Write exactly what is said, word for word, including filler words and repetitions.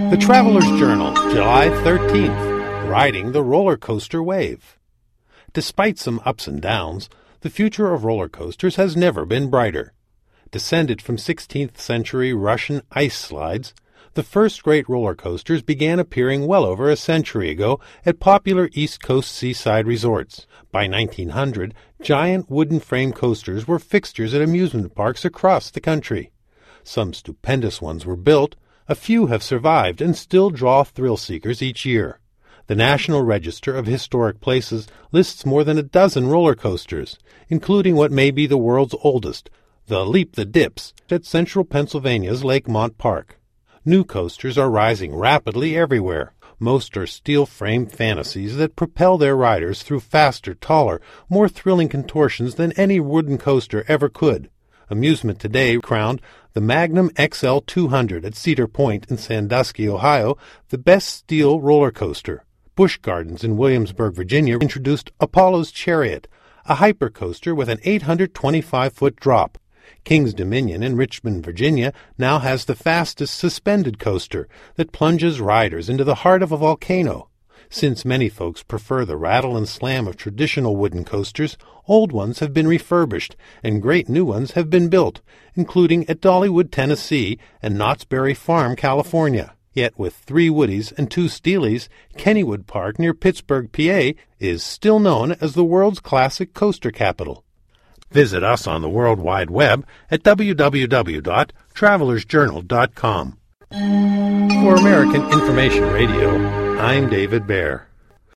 The Traveler's Journal, July thirteenth, Riding the Roller Coaster Wave. Despite some ups and downs, the future of roller coasters has never been brighter. Descended from sixteenth century Russian ice slides, the first great roller coasters began appearing well over a century ago at popular East Coast seaside resorts. By nineteen hundred, giant wooden frame coasters were fixtures at amusement parks across the country. Some stupendous ones were built. A few have survived and still draw thrill-seekers each year. The National Register of Historic Places lists more than a dozen roller coasters, including what may be the world's oldest, the Leap the Dips, at central Pennsylvania's Lakemont Park. New coasters are rising rapidly everywhere. Most are steel-frame fantasies that propel their riders through faster, taller, more thrilling contortions than any wooden coaster ever could. Amusement Today crowned the Magnum X L two hundred at Cedar Point in Sandusky, Ohio, the best steel roller coaster. Busch Gardens in Williamsburg, Virginia, introduced Apollo's Chariot, a hypercoaster with an eight hundred twenty-five foot drop. King's Dominion in Richmond, Virginia, now has the fastest suspended coaster that plunges riders into the heart of a volcano. Since many folks prefer the rattle and slam of traditional wooden coasters, old ones have been refurbished, and great new ones have been built, including at Dollywood, Tennessee, and Knott's Berry Farm, California. Yet with three Woodies and two Steelies, Kennywood Park near Pittsburgh, P A, is still known as the world's classic coaster capital. Visit us on the World Wide Web at w w w dot travelers journal dot com. For American Information Radio, I'm David Baer.